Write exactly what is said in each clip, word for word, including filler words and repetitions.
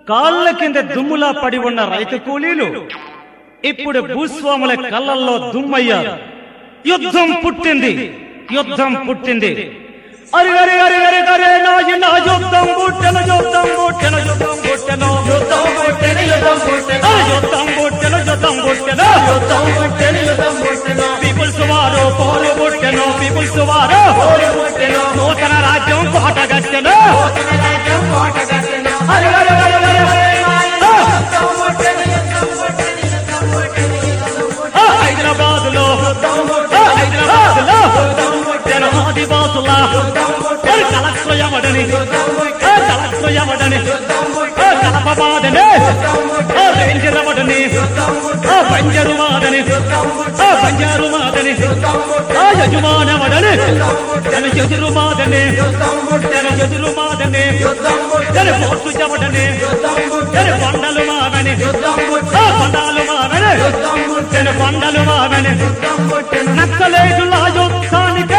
కాళ్ళ కింద దుమ్ములా పడి ఉన్న రైతు కూలీలు ఇప్పుడు భూస్వాముల కళ్ళల్లో దుమ్మయ్యారు. యుద్ధం పుట్టింది, యుద్ధం పుట్టింది. అరి అరి అరి అరి అరే నాయన యుద్ధం పుట్టెను, యుద్ధం పుట్టెను, యుద్ధం పుట్టెను, యుద్ధం పుట్టెను, యుద్ధం పుట్టెను, యుద్ధం పుట్టెను, యుద్ధం పుట్టెను, యుద్ధం పుట్టెను, యుద్ధం పుట్టెను. పీపుల్స్ వారు పోరు పుట్టెను, పీపుల్స్ వారు పోరు పుట్టెను. నూతన రాజ్యం కోట కట్టెను, నూతన రాజ్యం కోట కట్టెను. అరి అరి అరి అరి యుద్ధం పుట్టెను, యుద్ధం పుట్టెను, యుద్ధం పుట్టెను, యుద్ధం పుట్టెను. హైదరాబాద్ లో హైదరాబాద్ లో ఆదివాసుల కలక్రయమడని కలక్రయమడని కలపబాదని రేంజరమడని బంజరు మాదని బంజారు మాదని యజమానమడని జన ఎదురు మాదని జన ఎదురు మాదని జన పోర్టు చెమడని జన కొండలు మావని కొండలు మావని జన కొండలు మావని నక్సలైటుల యుద్ధానికి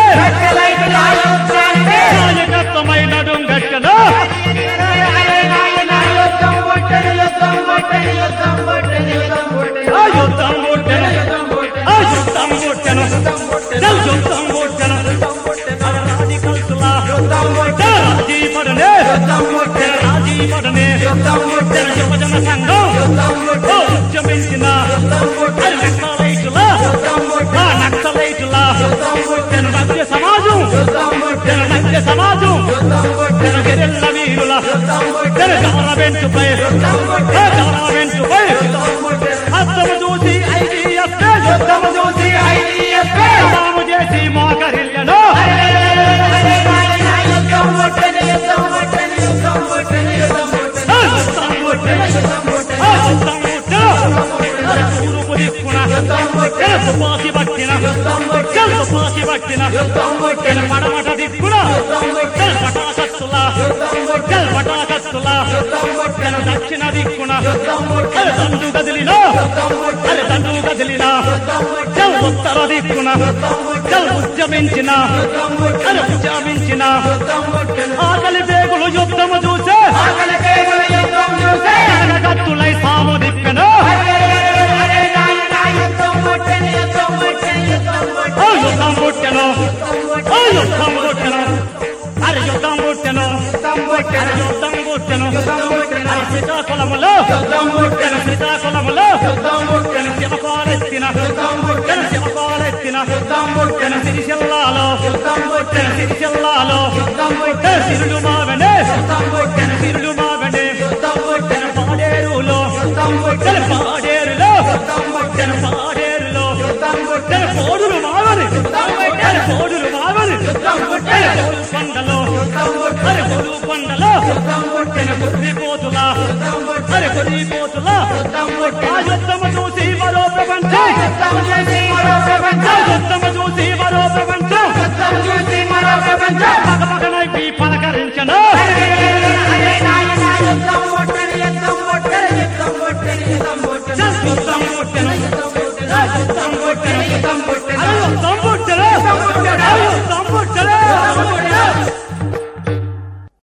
నాయకత్వమైన గట్టను యుద్ధం పుట్టెను, యుద్ధం పుట్టెను, యుద్ధం పుట్టెను, యుద్ధం పుట్టెను, యుద్ధం పుట్టెను, యుద్ధం పుట్టెను, యుద్ధం పుట్టెను. రాజీ కల్సులా రాజీ పడనే రాజీ పడనే యువజన సంఘం ఉద్యమించిన నక్సలైటుల నక్సలైటుల నవ్య సమాజం నవ్య సమాజం గెరెల్ల వీరుల గవర్నమెంట్పై గవర్నమెంట్పై హస్తము చూసి ఐడిఎఫ్ యుద్ధము చూసి ఐడిఎఫ్ సలాము చేసి మోకరిల్లను యుద్ధం పుట్టెను, యుద్ధం పుట్టెను, యుద్ధం పుట్టెను, యుద్ధం పుట్టెను, యుద్ధం పుట్టెను, యుద్ధం పుట్టెను, యుద్ధం పుట్టెను. తూర్పు దిక్కున తుపాకి పట్టిన తుపాకి పట్టిన పడమట దిక్కున పటాకత్తుల పటాకత్తుల దక్షిణ దిక్కున దండు కదిలిన అరే దండు కదిలిన ఉత్తర దిక్కున ఉద్యమించిన అరే ఉద్యమించిన ఆకలి పేగులు యుద్ధము చూసే కత్తులై సాము దిప్పెను యుద్ధం పుట్టెను, యుద్ధం పుట్టెను, యుద్ధం పుట్టెను. అరే యుద్ధం పుట్టెను, యుద్ధం పుట్టెను, అరే శ్రీకాకుళములో శ్రీకాకుళములో శివపాలెత్తిన శివపాలెత్తిన సిరిసిల్లాలో సిరిసిల్లాలో సిరులు మావెనే సిరులు మావెనే పాడేరులో పాడేరులో పాడేరులో పోడులు మావని పోడులు మావని కొండలో అరే కొడు కొండలో కొద్దిపోతులా అరే కొద్దిపోతులా ఆ యుద్ధము చూసి మరో ప్రపంచం